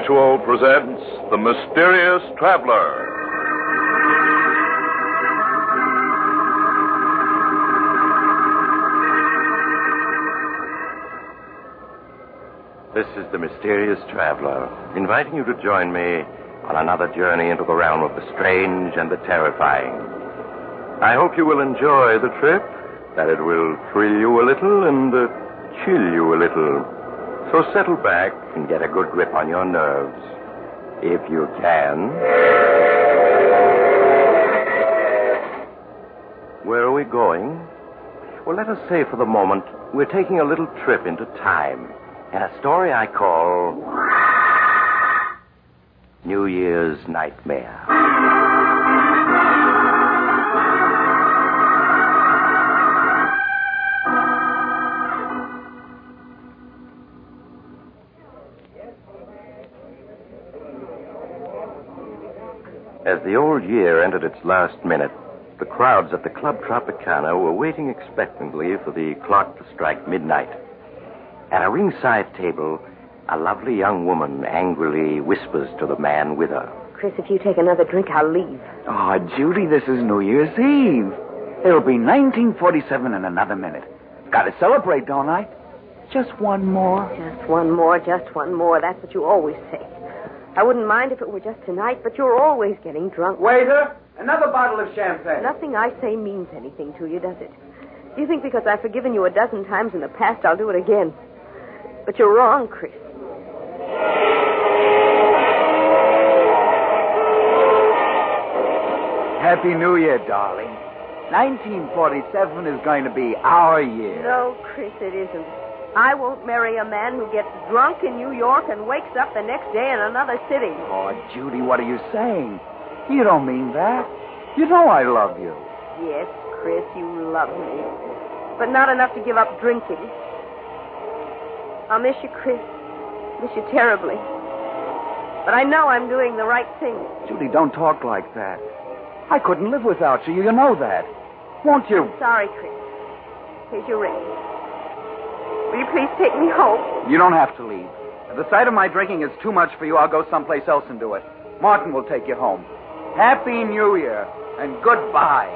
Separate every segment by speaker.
Speaker 1: Mutual presents The Mysterious Traveler.
Speaker 2: This is The Mysterious Traveler, inviting you to join me on another journey into the realm of the strange and the terrifying. I hope you will enjoy the trip, that it will thrill you a little and chill you a little. So settle back and get a good grip on your nerves, if you can. Where are we going? Well, let us say for the moment we're taking a little trip into time in a story I call New Year's Nightmare. As the old year entered its last minute, the crowds at the Club Tropicana were waiting expectantly for the clock to strike midnight. At a ringside table, a lovely young woman angrily whispers to the man with her.
Speaker 3: Chris, if you take another drink, I'll leave.
Speaker 4: Oh, Judy, this is New Year's Eve. It'll be 1947 in another minute. Got to celebrate, don't I? Just one more.
Speaker 3: Just one more, just one more. That's what you always say. I wouldn't mind if it were just tonight, but you're always getting drunk.
Speaker 4: Waiter, another bottle of champagne.
Speaker 3: Nothing I say means anything to you, does it? Do you think because I've forgiven you a dozen times in the past, I'll do it again? But you're wrong, Chris.
Speaker 4: Happy New Year, darling. 1947 is going to be our year.
Speaker 3: No, Chris, it isn't. I won't marry a man who gets drunk in New York and wakes up the next day in another city.
Speaker 4: Oh, Judy, what are you saying? You don't mean that. You know I love you.
Speaker 3: Yes, Chris, you love me. But not enough to give up drinking. I'll miss you, Chris. Miss you terribly. But I know I'm doing the right thing.
Speaker 4: Judy, don't talk like that. I couldn't live without you. You know that. Won't you?
Speaker 3: I'm sorry, Chris. Here's your ring. Will you please take me home?
Speaker 4: You don't have to leave. If the sight of my drinking is too much for you, I'll go someplace else and do it. Martin will take you home. Happy New Year and goodbye.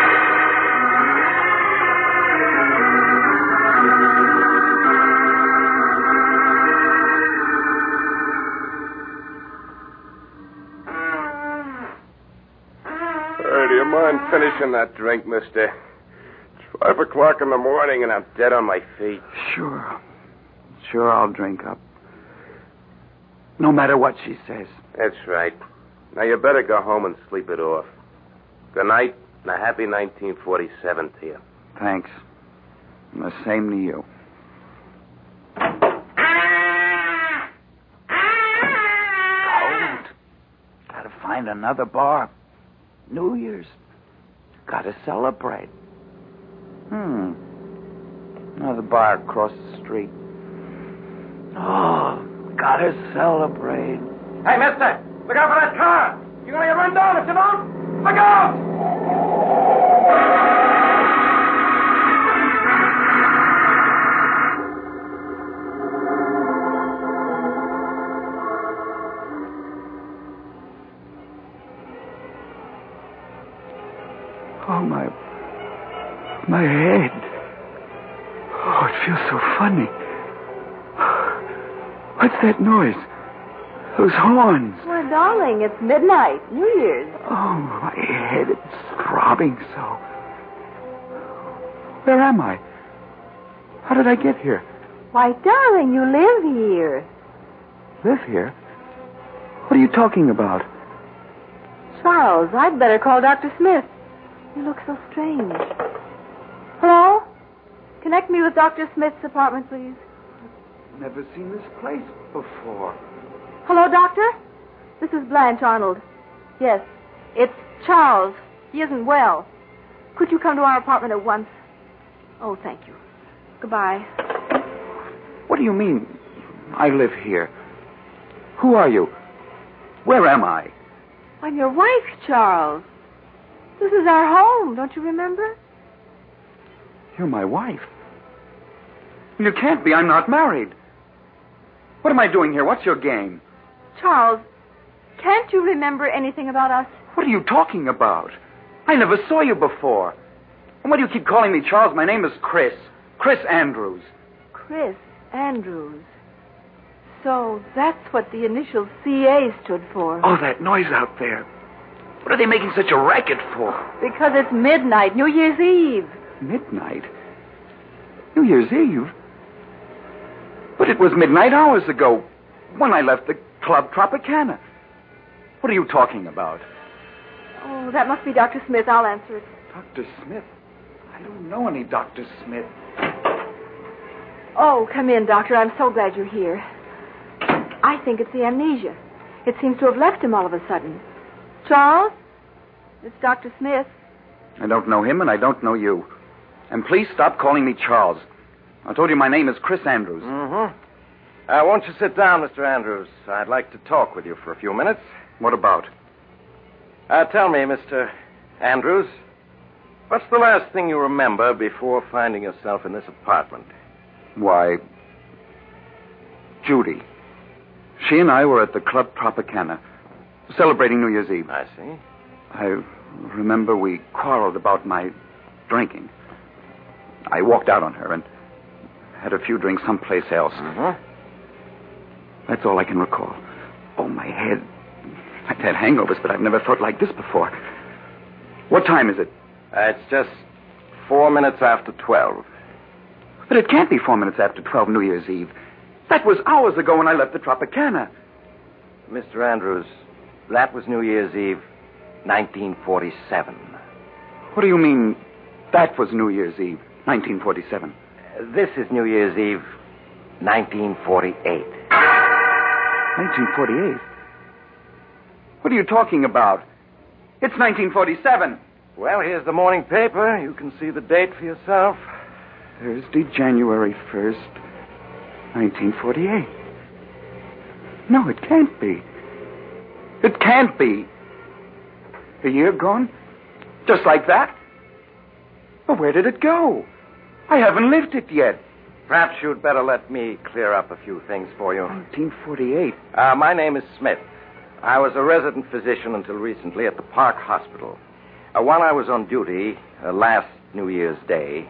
Speaker 5: Do you mind finishing that drink, mister? It's 5 o'clock in the morning and I'm dead on my feet.
Speaker 4: Sure, I'll drink up. No matter what she says.
Speaker 5: That's right. Now you better go home and sleep it off. Good night and a happy 1947 to you.
Speaker 4: Thanks. And the same to you. Cold. Gotta find another bar. New Year's. Gotta celebrate. Another bar across the street. Oh, gotta celebrate.
Speaker 6: Hey, mister, look out for that car. You're gonna get run down if you don't. Look out!
Speaker 4: Oh, my head. Oh, it feels so funny. What's that noise? Those horns.
Speaker 3: Well, darling, it's midnight, New Year's.
Speaker 4: Oh, my head, it's throbbing so. Where am I? How did I get here?
Speaker 3: Why, darling, you live here.
Speaker 4: Live here? What are you talking about?
Speaker 3: Charles, I'd better call Dr. Smith. You look so strange. Hello? Connect me with Dr. Smith's apartment, please.
Speaker 4: Never seen this place before.
Speaker 3: Hello, Doctor? This is Blanche Arnold. Yes, it's Charles. He isn't well. Could you come to our apartment at once? Oh, thank you. Goodbye.
Speaker 4: What do you mean, I live here? Who are you? Where am I?
Speaker 3: I'm your wife, Charles. This is our home, don't you remember?
Speaker 4: You're my wife. You can't be. I'm not married. What am I doing here? What's your game?
Speaker 3: Charles, can't you remember anything about us?
Speaker 4: What are you talking about? I never saw you before. And why do you keep calling me Charles? My name is Chris. Chris Andrews.
Speaker 3: Chris Andrews. So that's what the initial CA stood for.
Speaker 4: Oh, that noise out there. What are they making such a racket for?
Speaker 3: Because it's midnight, New Year's Eve.
Speaker 4: Midnight? New Year's Eve? But it was midnight hours ago when I left the Club Tropicana. What are you talking about?
Speaker 3: Oh, that must be Dr. Smith. I'll answer it.
Speaker 4: Dr. Smith? I don't know any Dr. Smith.
Speaker 3: Oh, come in, Doctor. I'm so glad you're here. I think it's the amnesia. It seems to have left him all of a sudden. Charles? It's Dr. Smith.
Speaker 4: I don't know him, and I don't know you. And please stop calling me Charles. I told you my name is Chris Andrews.
Speaker 2: Mm-hmm. Won't you sit down, Mr. Andrews? I'd like to talk with you for a few minutes.
Speaker 4: What about?
Speaker 2: Tell me, Mr. Andrews, what's the last thing you remember before finding yourself in this apartment?
Speaker 4: Why, Judy. She and I were at the Club Tropicana, celebrating New Year's Eve.
Speaker 2: I see.
Speaker 4: I remember we quarreled about my drinking. I walked out on her and had a few drinks someplace else.
Speaker 2: Mm-hmm.
Speaker 4: That's all I can recall. Oh, my head. I've had hangovers, but I've never felt like this before. What time is it?
Speaker 2: It's just 4 minutes after 12.
Speaker 4: But it can't be 4 minutes after 12 New Year's Eve. That was hours ago when I left the Tropicana.
Speaker 2: Mr. Andrews, that was New Year's Eve, 1947.
Speaker 4: What do you mean, that was New Year's Eve, 1947?
Speaker 2: This is New Year's Eve, 1948.
Speaker 4: 1948? What are you talking about? It's 1947.
Speaker 2: Well, here's the morning paper. You can see the date for yourself.
Speaker 4: Thursday, January 1st, 1948. No, it can't be. It can't be. A year gone? Just like that? But where did it go? I haven't lived it yet.
Speaker 2: Perhaps you'd better let me clear up a few things for you.
Speaker 4: 1948.
Speaker 2: My name is Smith. I was a resident physician until recently at the Park Hospital. While I was on duty last New Year's Day,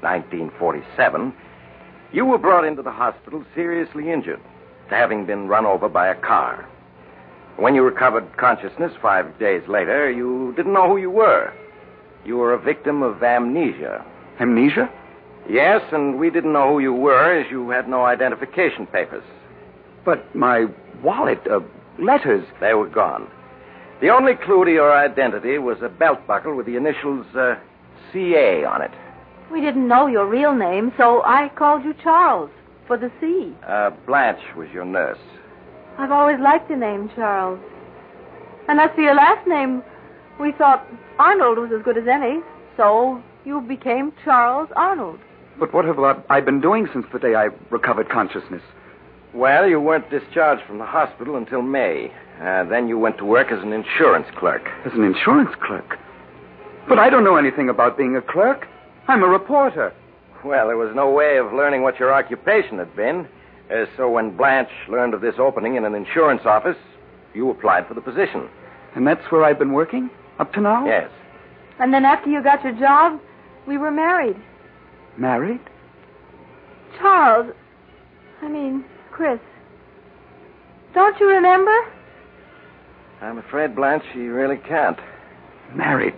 Speaker 2: 1947, you were brought into the hospital seriously injured, having been run over by a car. When you recovered consciousness 5 days later, you didn't know who you were. You were a victim of amnesia.
Speaker 4: Amnesia?
Speaker 2: Yes, and we didn't know who you were as you had no identification papers.
Speaker 4: But my wallet, letters...
Speaker 2: They were gone. The only clue to your identity was a belt buckle with the initials CA on it.
Speaker 3: We didn't know your real name, so I called you Charles for the C.
Speaker 2: Blanche was your nurse.
Speaker 3: I've always liked the name Charles. And as for your last name, we thought Arnold was as good as any, so you became Charles Arnold.
Speaker 4: But what have I been doing since the day I recovered consciousness?
Speaker 2: Well, you weren't discharged from the hospital until May. Then you went to work as an insurance clerk.
Speaker 4: As an insurance clerk? But I don't know anything about being a clerk. I'm a reporter.
Speaker 2: Well, there was no way of learning what your occupation had been. So when Blanche learned of this opening in an insurance office, you applied for the position.
Speaker 4: And that's where I've been working up to now?
Speaker 2: Yes.
Speaker 3: And then after you got your job, we were married.
Speaker 4: Married?
Speaker 3: Charles. Chris. Don't you remember?
Speaker 2: I'm afraid, Blanche, you really can't.
Speaker 4: Married?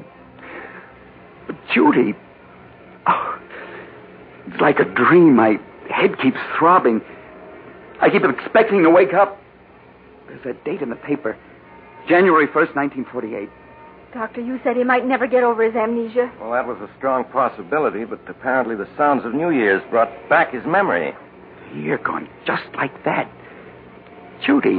Speaker 4: But Judy... Oh, it's like a dream. My head keeps throbbing. I keep expecting to wake up. There's that date in the paper. January 1st, 1948.
Speaker 3: Doctor, you said he might never get over his amnesia.
Speaker 2: Well, that was a strong possibility, but apparently the sounds of New Year's brought back his memory.
Speaker 4: A year gone just like that. Judy.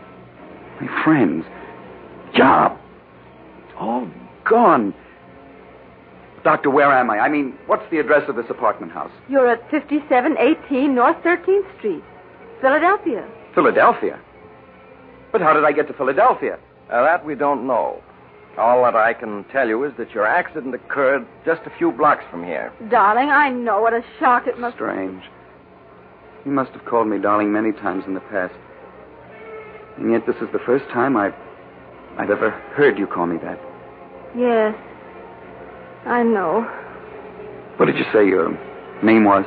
Speaker 4: My friends. Job. All gone. Doctor, where am I? What's the address of this apartment house?
Speaker 3: You're at 5718 North 13th Street, Philadelphia.
Speaker 4: Philadelphia? But how did I get to Philadelphia?
Speaker 2: That we don't know. All that I can tell you is that your accident occurred just a few blocks from here.
Speaker 3: Darling, I know what a shock it must be.
Speaker 4: Strange. You must have called me darling many times in the past. And yet this is the first time I've ever heard you call me that.
Speaker 3: Yes. I know.
Speaker 4: What did you say your name was?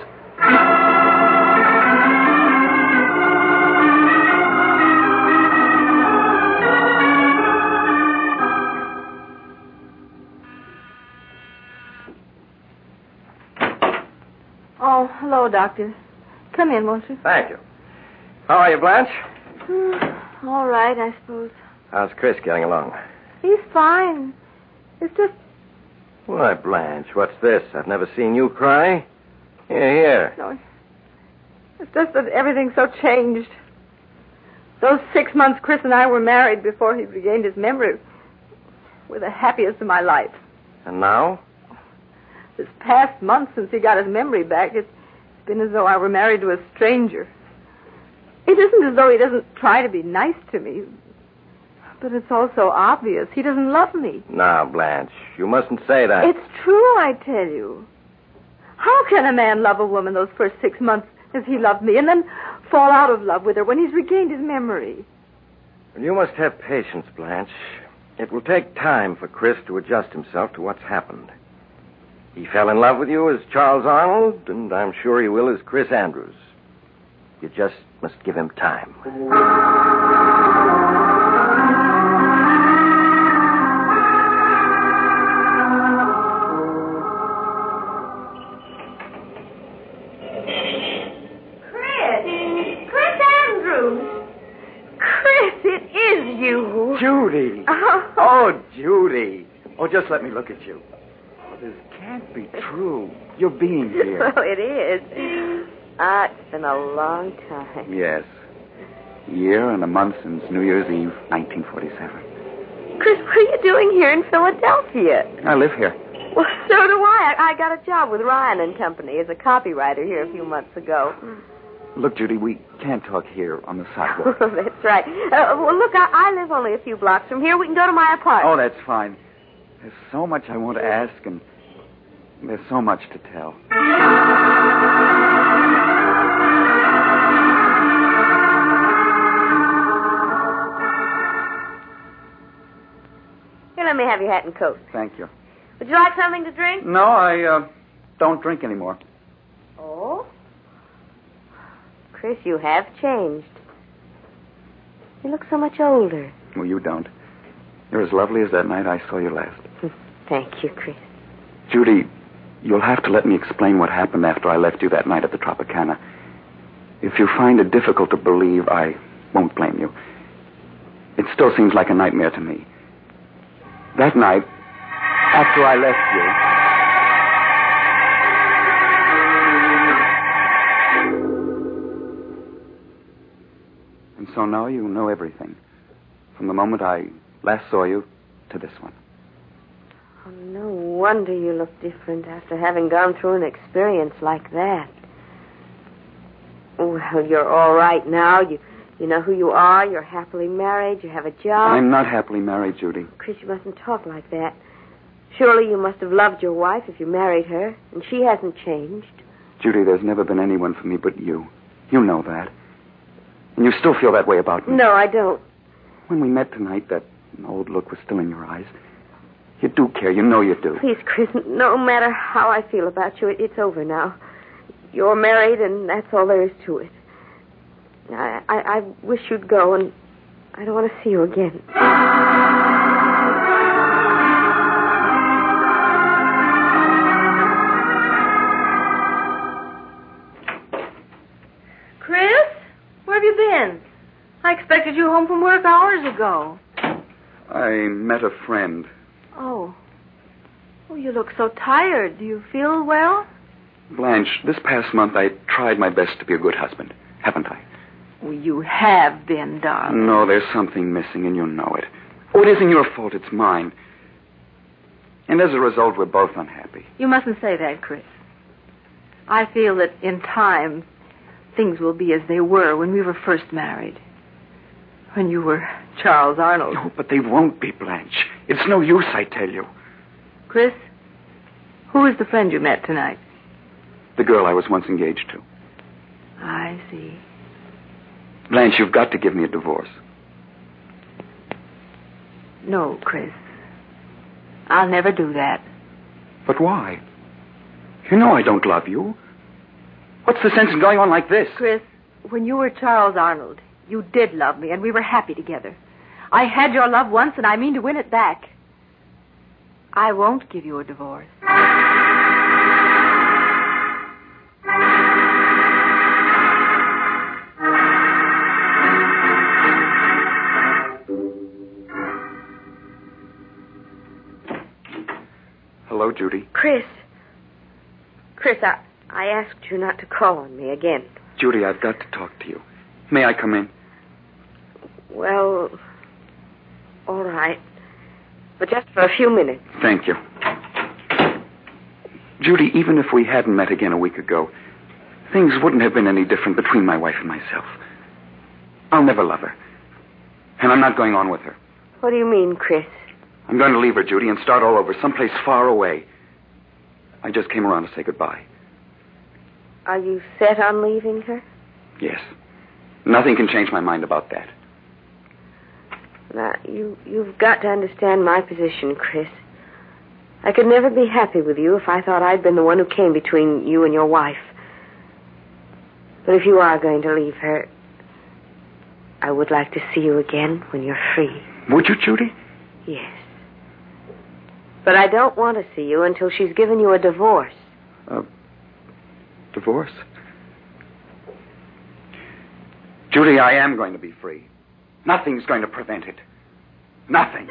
Speaker 3: Oh, hello, Doctor. Come in, won't you?
Speaker 2: Thank you. How are you, Blanche?
Speaker 3: All right, I suppose.
Speaker 2: How's Chris getting along?
Speaker 3: He's fine. It's just...
Speaker 2: Why, Blanche, what's this? I've never seen you cry. Here.
Speaker 3: No, it's just that everything's so changed. Those 6 months Chris and I were married before he regained his memory were the happiest of my life.
Speaker 2: And now?
Speaker 3: This past month since he got his memory back, it's been as though I were married to a stranger. It isn't as though he doesn't try to be nice to me, but it's also obvious he doesn't love me.
Speaker 2: Now, Blanche, you mustn't say that.
Speaker 3: It's true, I tell you. How can a man love a woman those first 6 months as he loved me and then fall out of love with her when he's regained his memory?
Speaker 2: You must have patience, Blanche. It will take time for Chris to adjust himself to what's happened. He fell in love with you as Charles Arnold, and I'm sure he will as Chris Andrews. You just must give him time.
Speaker 3: Chris Andrews! Chris, it is you!
Speaker 4: Judy! Oh, Judy! Oh, just let me look at you. Oh, this can't be true. You're being here.
Speaker 3: Well, it is. It's been a long time.
Speaker 4: Yes. A year and a month since New Year's Eve, 1947.
Speaker 3: Chris, what are you doing here in Philadelphia?
Speaker 4: I live here.
Speaker 3: Well, so do I. I got a job with Ryan and Company as a copywriter here a few months ago.
Speaker 4: Look, Judy, we can't talk here on the sidewalk.
Speaker 3: That's right. Well, look, I live only a few blocks from here. We can go to my apartment.
Speaker 4: Oh, that's fine. There's so much I want to ask, and there's so much to tell.
Speaker 3: Here, let me have your hat and coat.
Speaker 4: Thank you.
Speaker 3: Would you like something to drink?
Speaker 4: No, I don't drink anymore.
Speaker 3: Oh? Chris, you have changed. You look so much older.
Speaker 4: Well, you don't. You're as lovely as that night I saw you last.
Speaker 3: Thank you, Chris.
Speaker 4: Judy, you'll have to let me explain what happened after I left you that night at the Tropicana. If you find it difficult to believe, I won't blame you. It still seems like a nightmare to me. That night, after I left you... And so now you know everything. From the moment I last saw you to this one.
Speaker 3: Oh, no wonder you look different after having gone through an experience like that. Well, you're all right now. You know who you are. You're happily married. You have a job.
Speaker 4: I'm not happily married, Judy.
Speaker 3: Chris, you mustn't talk like that. Surely you must have loved your wife if you married her, and she hasn't changed.
Speaker 4: Judy, there's never been anyone for me but you. You know that. And you still feel that way about me.
Speaker 3: No, I don't.
Speaker 4: When we met tonight, that old look was still in your eyes. You do care. You know you do.
Speaker 3: Please, Chris, no matter how I feel about you, it's over now. You're married, and that's all there is to it. I wish you'd go, and I don't want to see you again. Chris, where have you been? I expected you home from work hours ago.
Speaker 4: I met a friend.
Speaker 3: Oh. Oh, you look so tired. Do you feel well?
Speaker 4: Blanche, this past month I tried my best to be a good husband, haven't I?
Speaker 3: Well, you have been, darling.
Speaker 4: No, there's something missing, and you know it. Oh, it isn't your fault, it's mine. And as a result, we're both unhappy.
Speaker 3: You mustn't say that, Chris. I feel that in time, things will be as they were when we were first married. When you were Charles Arnold.
Speaker 4: No, but they won't be, Blanche. It's no use, I tell you.
Speaker 3: Chris, who is the friend you met tonight?
Speaker 4: The girl I was once engaged to.
Speaker 3: I see.
Speaker 4: Blanche, you've got to give me a divorce.
Speaker 7: No, Chris. I'll never do that.
Speaker 4: But why? You know I don't love you. What's the sense in going on like this?
Speaker 7: Chris, when you were Charles Arnold, you did love me, and we were happy together. I had your love once, and I mean to win it back. I won't give you a divorce.
Speaker 4: Hello, Judy.
Speaker 3: Chris, I asked you not to call on me again.
Speaker 4: Judy, I've got to talk to you. May I come in?
Speaker 3: Well, all right. But just for a few minutes.
Speaker 4: Thank you. Judy, even if we hadn't met again a week ago, things wouldn't have been any different between my wife and myself. I'll never love her. And I'm not going on with her.
Speaker 3: What do you mean, Chris?
Speaker 4: I'm going to leave her, Judy, and start all over, someplace far away. I just came around to say goodbye.
Speaker 3: Are you set on leaving her?
Speaker 4: Yes. Nothing can change my mind about that.
Speaker 3: Now, you've got to understand my position, Chris. I could never be happy with you if I thought I'd been the one who came between you and your wife. But if you are going to leave her, I would like to see you again when you're free.
Speaker 4: Would you, Judy?
Speaker 3: Yes. But I don't want to see you until she's given you a divorce.
Speaker 4: Divorce? Judy, I am going to be free. Nothing's going to prevent it. Nothing.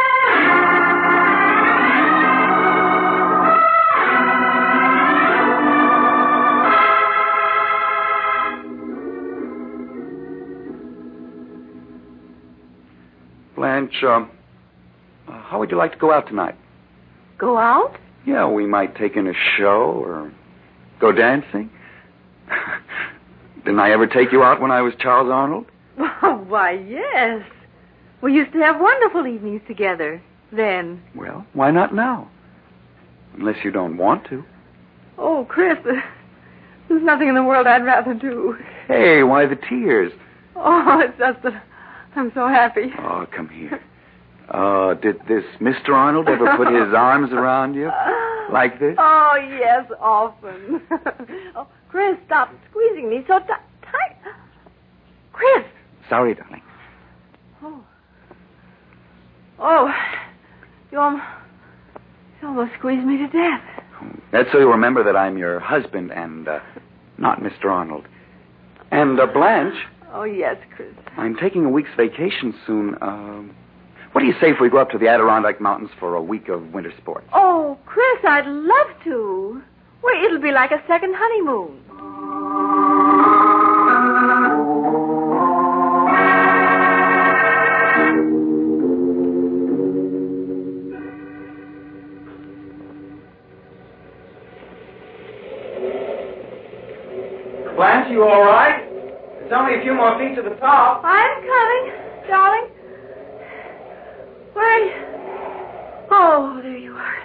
Speaker 4: Blanche, how would you like to go out tonight?
Speaker 7: Go out?
Speaker 4: Yeah, we might take in a show or go dancing. Didn't I ever take you out when I was Charles Arnold?
Speaker 7: Oh, why, yes. We used to have wonderful evenings together then.
Speaker 4: Well, why not now? Unless you don't want to.
Speaker 7: Oh, Chris, there's nothing in the world I'd rather do.
Speaker 4: Hey, why the tears?
Speaker 7: Oh, it's just that I'm so happy.
Speaker 4: Oh, come here. Did this Mr. Arnold ever put his arms around you? Like this?
Speaker 7: Oh, yes, often. Oh, Chris, stop squeezing me so tight. Chris!
Speaker 4: Sorry, darling.
Speaker 7: Oh, you almost squeezed me to death.
Speaker 4: That's so you remember that I'm your husband and not Mr. Arnold. And Blanche.
Speaker 7: Oh, yes, Chris.
Speaker 4: I'm taking a week's vacation soon. What do you say if we go up to the Adirondack Mountains for a week of winter sports?
Speaker 7: Oh, Chris, I'd love to. Well, it'll be like a second honeymoon.
Speaker 6: Blanche, you all right? It's only a few more feet to the top.
Speaker 7: I'm coming, darling. Where are you? Oh, there you are.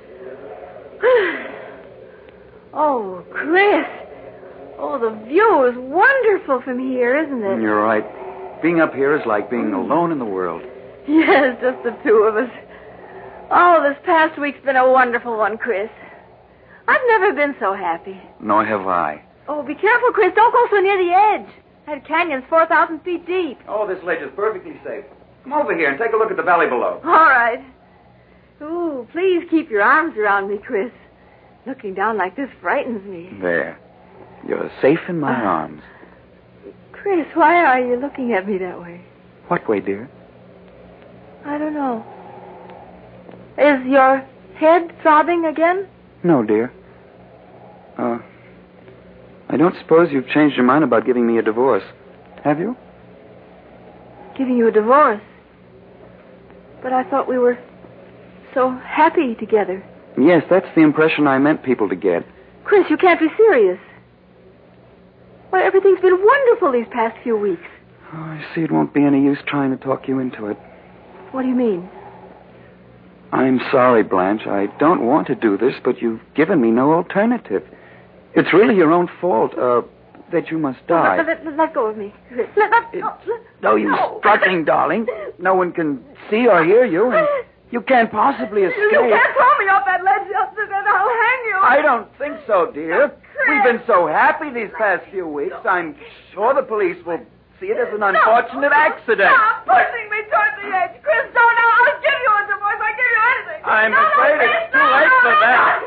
Speaker 7: Oh, Chris. Oh, the view is wonderful from here, isn't it?
Speaker 4: You're right. Being up here is like being alone in the world.
Speaker 7: Yes, just the two of us. Oh, this past week's been a wonderful one, Chris. I've never been so happy.
Speaker 4: Nor have I.
Speaker 7: Oh, be careful, Chris. Don't go so near the edge. That canyon's 4,000 feet deep.
Speaker 4: Oh, this ledge is perfectly safe. Come over here and take a look at the valley below.
Speaker 7: All right. Ooh, please keep your arms around me, Chris. Looking down like this frightens me.
Speaker 4: There. You're safe in my arms.
Speaker 7: Chris, why are you looking at me that way?
Speaker 4: What way, dear?
Speaker 7: I don't know. Is your head throbbing again?
Speaker 4: No, dear. I don't suppose you've changed your mind about giving me a divorce, have you?
Speaker 7: Giving you a divorce? But I thought we were so happy together.
Speaker 4: Yes, that's the impression I meant people to get.
Speaker 7: Chris, you can't be serious. Why, everything's been wonderful these past few weeks.
Speaker 4: Oh, I see it won't be any use trying to talk you into it.
Speaker 7: What do you mean?
Speaker 4: I'm sorry, Blanche. I don't want to do this, but you've given me no alternative. It's really your own fault. that you must die.
Speaker 3: Let go of me.
Speaker 4: No use struggling, darling. No one can see or hear you, and you can't possibly escape.
Speaker 3: You can't throw me off that ledge, then I'll hang you.
Speaker 4: I don't think so, dear. We've been so happy these past few weeks. I'm sure the police will see it as an unfortunate accident.
Speaker 3: Stop pushing me toward the edge. Chris, don't. I'll give you a divorce. I'll give you anything.
Speaker 4: I'm afraid it's too late for that.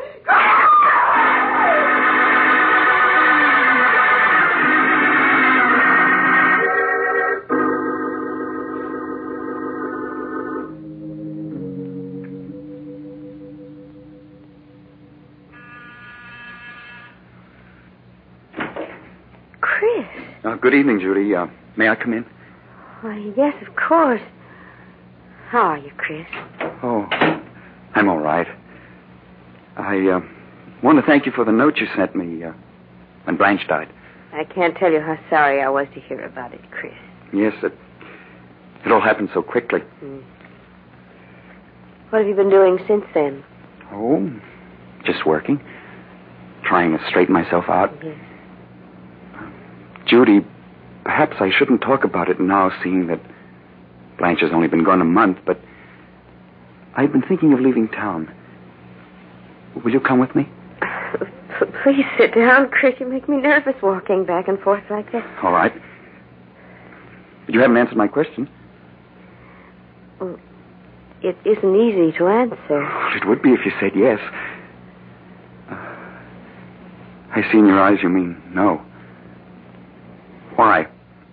Speaker 4: Good evening, Judy. May I come in?
Speaker 3: Why, yes, of course. How are you, Chris?
Speaker 4: Oh, I'm all right. I want to thank you for the note you sent me when Blanche died.
Speaker 3: I can't tell you how sorry I was to hear about it, Chris.
Speaker 4: Yes, it all happened so quickly.
Speaker 3: What have you been doing since then?
Speaker 4: Oh, just working. Trying to straighten myself out.
Speaker 3: Yes.
Speaker 4: Judy, perhaps I shouldn't talk about it now, seeing that Blanche has only been gone a month, but I've been thinking of leaving town. Will you come with me?
Speaker 3: Please sit down, Chris. You make me nervous walking back and forth like that.
Speaker 4: All right. But you haven't answered my question.
Speaker 3: Well, it isn't easy to answer.
Speaker 4: Well, it would be if you said yes. I see in your eyes you mean no. Why?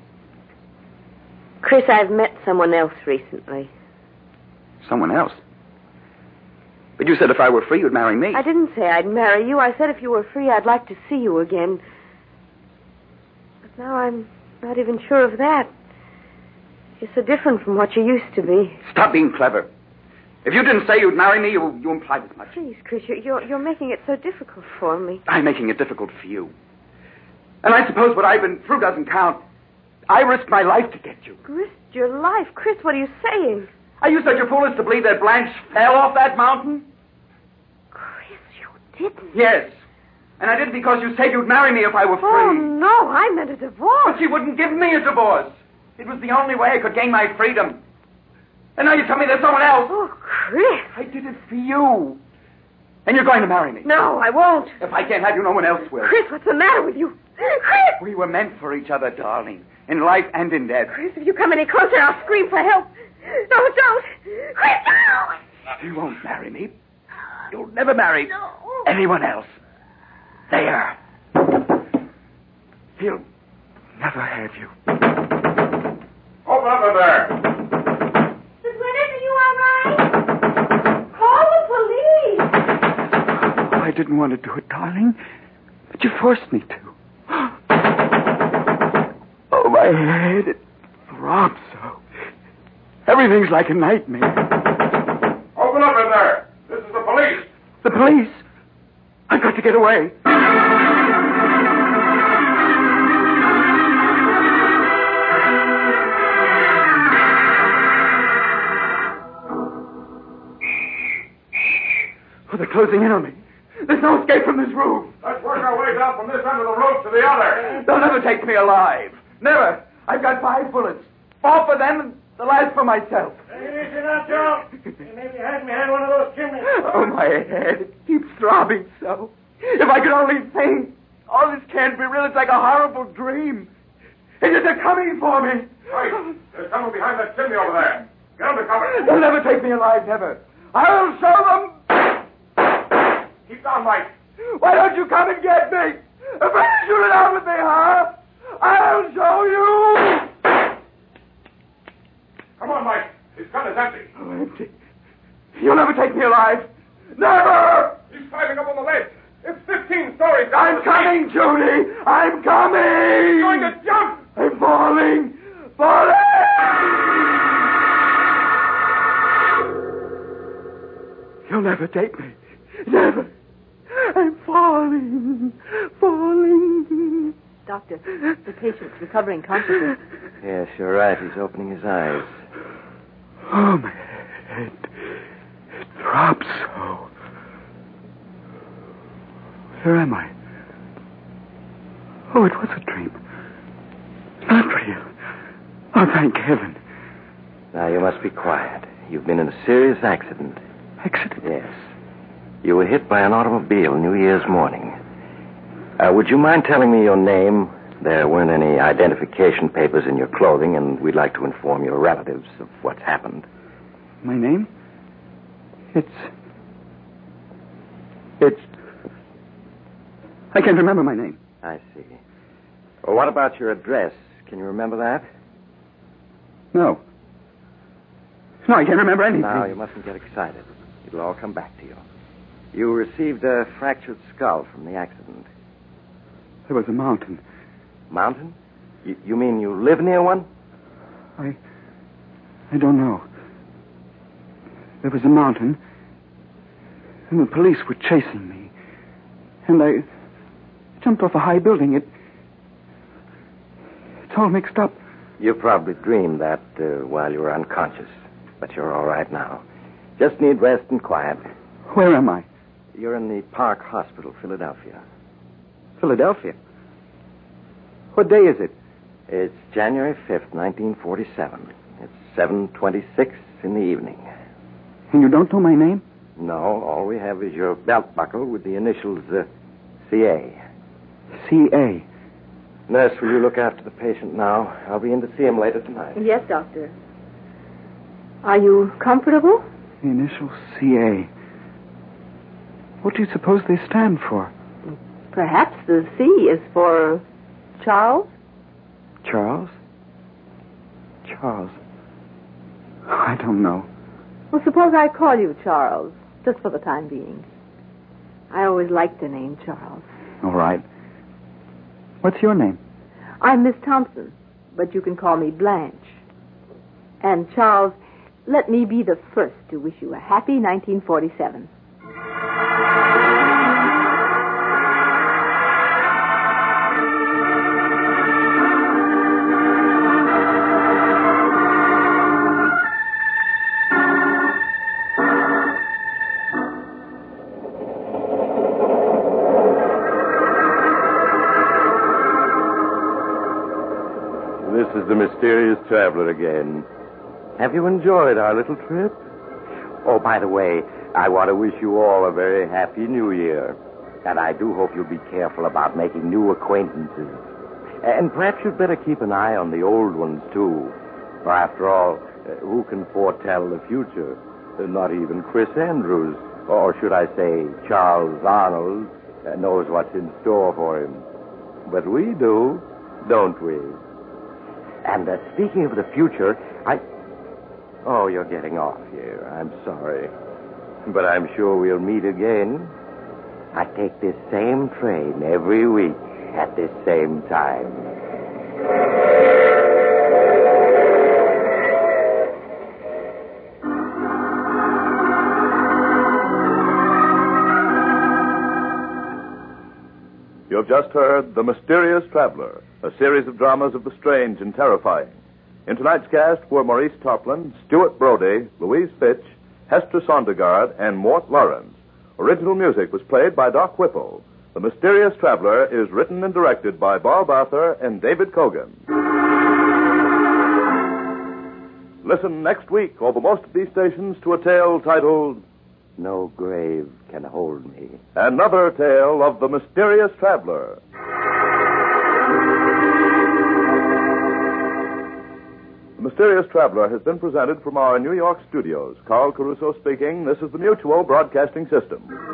Speaker 3: Chris, I've met someone else recently.
Speaker 4: Someone else? But you said if I were free, you'd marry me.
Speaker 3: I didn't say I'd marry you. I said if you were free, I'd like to see you again. But now I'm not even sure of that. You're so different from what you used to be.
Speaker 4: Stop being clever. If you didn't say you'd marry me, you implied as much.
Speaker 3: Please, Chris, you're making it so difficult for me.
Speaker 4: I'm making it difficult for you. And I suppose what I've been through doesn't count. I risked my life to get you.
Speaker 3: Risked your life? Chris, what are you saying?
Speaker 4: Are you such a fool as to believe that Blanche fell off that mountain?
Speaker 3: Chris, you didn't.
Speaker 4: Yes. And I did it because you said you'd marry me if I were free.
Speaker 3: Oh, no, I meant a divorce.
Speaker 4: But she wouldn't give me a divorce. It was the only way I could gain my freedom. And now you tell me there's someone else.
Speaker 3: Oh, Chris.
Speaker 4: I did it for you. And you're going to marry me.
Speaker 3: No, I won't.
Speaker 4: If I can't have you, no one else will.
Speaker 3: Chris, what's the matter with you? Chris!
Speaker 4: We were meant for each other, darling. In life and in death.
Speaker 3: Chris, if you come any closer, I'll scream for help. No, don't. Chris, no!
Speaker 4: You won't marry me. You'll never marry anyone else. There. He'll never have you.
Speaker 1: Open up in there.
Speaker 3: Miss Winters, are you all right? Call the police.
Speaker 4: I didn't want to do it, darling. But you forced me to. Oh, my head. It throbs so. Everything's like a nightmare.
Speaker 1: Open up in there. This is the police.
Speaker 4: The police? I've got to get away. Oh, they're closing in on me. There's no escape from this room.
Speaker 1: Let's work our way down from this end of the rope to the other.
Speaker 4: They'll never take me alive. Never. I've got 5 bullets. 4 for them and the last for myself.
Speaker 6: Hey, easy now, Joe. Maybe had me had one of those chimneys.
Speaker 4: Oh, my head. It keeps throbbing so. If I could only think. Oh, this can't be real. It's like a horrible dream. It is a coming for me.
Speaker 1: Wait. There's someone behind that chimney over there. Get under cover.
Speaker 4: They'll never take me alive, never. I'll show them.
Speaker 1: Keep down, Mike.
Speaker 4: Why don't you come and get me? If I shoot it out with me, huh? I'll show you.
Speaker 1: Come on, Mike. His gun is empty.
Speaker 4: Oh, empty. You'll never take me alive. Never!
Speaker 1: He's climbing up on the ledge. It's 15 stories down.
Speaker 4: I'm coming, Judy. I'm coming.
Speaker 1: He's going to jump.
Speaker 4: I'm falling. Falling! You'll never take me. Never. I'm falling. Falling.
Speaker 7: Doctor, the patient's recovering consciousness.
Speaker 2: Yes, you're right. He's opening his eyes.
Speaker 4: Oh, my head. It throbs so. Where am I? Oh, it was a dream. Not real. Oh, thank heaven.
Speaker 2: Now, you must be quiet. You've been in a serious accident.
Speaker 4: Accident?
Speaker 2: Yes. You were hit by an automobile New Year's morning. Would you mind telling me your name? There weren't any identification papers in your clothing, and we'd like to inform your relatives of what's happened.
Speaker 4: My name? It's... I can't remember my name.
Speaker 2: I see. Well, what about your address? Can you remember that?
Speaker 4: No. No, I can't remember anything.
Speaker 2: Now, you mustn't get excited. It'll all come back to you. You received a fractured skull from the accident.
Speaker 4: There was a mountain.
Speaker 2: Mountain? You mean you live near one?
Speaker 4: I don't know. There was a mountain, and the police were chasing me. And I jumped off a high building. It's all mixed up.
Speaker 2: You probably dreamed that while you were unconscious, but you're all right now. Just need rest and quiet.
Speaker 4: Where am I?
Speaker 2: You're in the Park Hospital, Philadelphia.
Speaker 4: Philadelphia? What day is it?
Speaker 2: It's January 5th, 1947. It's 7:26 in the evening.
Speaker 4: And you don't know my name?
Speaker 2: No, all we have is your belt buckle with the initials CA.
Speaker 4: C.A.
Speaker 2: Nurse, will you look after the patient now? I'll be in to see him later tonight.
Speaker 7: Yes, Doctor. Are you comfortable?
Speaker 4: The initials C.A. What do you suppose they stand for?
Speaker 7: Perhaps the C is for Charles?
Speaker 4: Charles? Charles. I don't know.
Speaker 7: Well, suppose I call you Charles, just for the time being. I always liked the name Charles.
Speaker 4: All right. What's your name?
Speaker 7: I'm Miss Thompson, but you can call me Blanche. And, Charles, let me be the first to wish you a happy 1947.
Speaker 2: This is the mysterious traveler again. Have you enjoyed our little trip? Oh, by the way, I want to wish you all a very happy New Year. And I do hope you'll be careful about making new acquaintances. And perhaps you'd better keep an eye on the old ones, too. For after all, who can foretell the future? Not even Chris Andrews, or should I say Charles Arnold, knows what's in store for him. But we do, don't we? And speaking of the future, Oh, you're getting off here. I'm sorry. But I'm sure we'll meet again. I take this same train every week at this same time.
Speaker 1: You have just heard The Mysterious Traveler, a series of dramas of the strange and terrifying. In tonight's cast were Maurice Tarplin, Stuart Brody, Louise Fitch, Hester Sondergaard, and Mort Lawrence. Original music was played by Doc Whipple. The Mysterious Traveler is written and directed by Bob Arthur and David Kogan. Listen next over over most of these stations to a tale titled
Speaker 2: No Grave Can Hold Me.
Speaker 1: Another Tale of the Mysterious Traveler. The Mysterious Traveler has been presented from our New York studios. Carl Caruso speaking. This is the Mutual Broadcasting System.